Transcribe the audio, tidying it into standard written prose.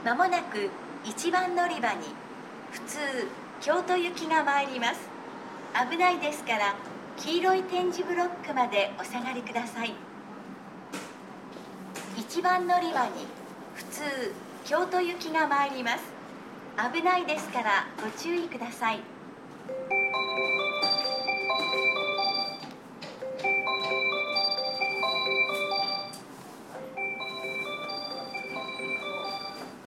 まもなく1番乗り場に普通京都行きが参ります。危ないですから黄色い点字ブロックまでお下がりください。1番乗り場に普通京都行きが参ります。危ないですからご注意ください。